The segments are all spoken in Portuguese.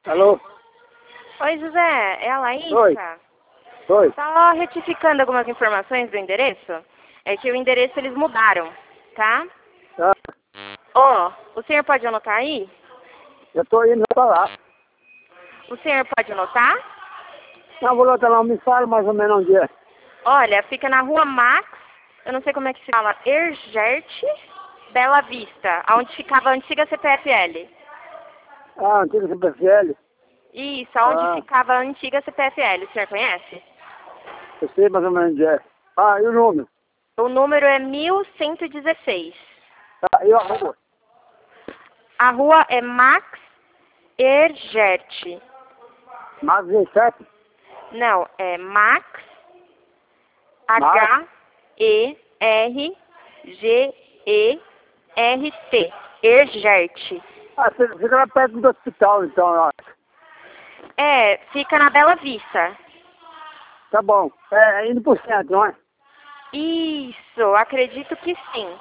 Alô? Oi, José, é a Laísa? Oi. Oi. Só retificando algumas informações do endereço. É que o endereço eles mudaram, tá? Tá. Ó, o senhor pode anotar aí? Eu tô indo pra lá. O senhor pode anotar? Não, vou lá, não me fala mais ou menos onde é. Olha, fica na rua Max, eu não sei como é que se fala, Ergert, Bela Vista, onde ficava a antiga CPFL. Ah, antiga CPFL. Isso, onde Ah, ficava a antiga CPFL, o senhor conhece? eu sei mais ou menos onde é. Ah, e o número? O número é 1116. Tá, e a rua? A rua é Max Ergert. Mais 17? Não, é Max Max? H-E-R-G-E-R-T. Ergert. Ah, fica lá perto do hospital, então, ó. É, fica na Bela Vista. Tá bom. É, indo pro centro, não é? Isso, acredito que sim.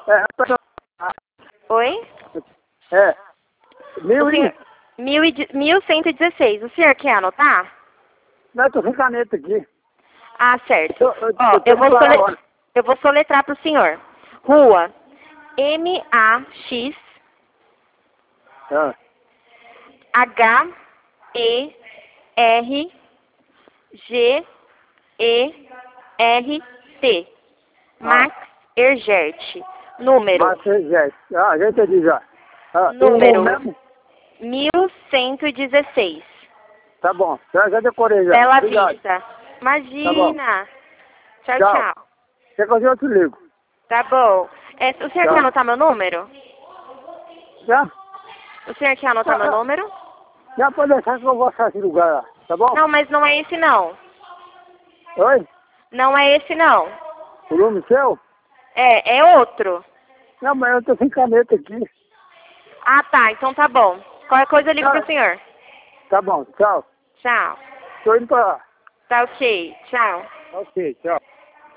Oi? É. O Mil e... senhor, 1116. O senhor quer anotar? Não, eu tô sem caneta aqui. Ah, certo. Eu Ó, tô indo pra lá agora. eu vou soletrar para o senhor. Rua M-A-X Ah, H-E-R-G-E-R-T. Max Ergert. Número. Max 17. Ah, já entendi já. Ah, e o número Número mesmo? 1116. Tá bom. Já decorei já. Bela Obrigado. Vista. Tá bom. Imagina. Tchau, Tchau. tchau. Quer coisa eu te ligo. Tá bom. É, o senhor Tchau. quer anotar meu número? Já? O senhor quer anotar meu número? Já pode deixar que eu vou achar esse lugar lá. Tá bom? Não, mas não é esse não. Oi? Não é esse não. O nome seu? É outro. Não, mas eu tô sem caneta aqui. Ah, tá. Então tá bom. Qualquer coisa eu ligo pro senhor. Tá bom. Tchau. Tchau. Tô indo pra lá. Tá ok. Tchau. Ok, tchau.